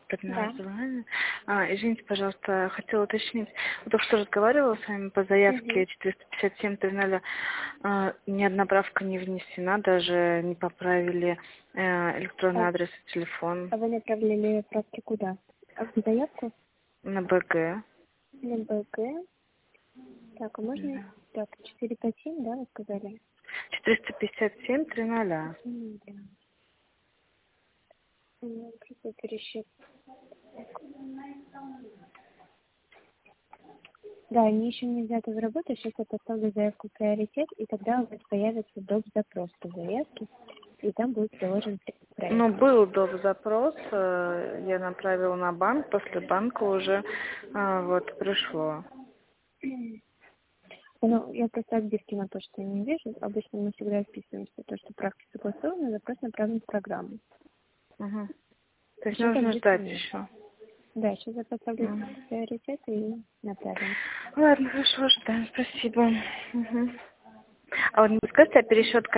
Да. Подназывание. Извините, пожалуйста, хотела уточнить. Вот только что разговаривала с вами по заявке 457-00. Ни одна правка не внесена, даже не поправили электронный А, адрес и телефон а вы направляли правки куда? В заявку? на БГ. На БГ. Так, а можно... Да. Так, 457, да, вы сказали? 457-00. Да. Просто пересчет. Да, они еще не взяты в работу, сейчас я поставлю заявку в приоритет, и тогда у вас появится доп. Запрос по заявке, и там будет приложен Ну, проект. был запрос, я направила на банк, после банка уже вот пришло. Ну, я просто отбивки на то, что я не вижу. Обычно мы всегда вписываемся, то, что правки согласованы, запрос направлен в программу. Угу. То есть Сейчас нужно отбивки ждать нет. еще. Да, сейчас я поставлю Мгм. приоритет и направим. Ладно, хорошо, ждем, спасибо. Угу. А вот не подскажете, а пересчет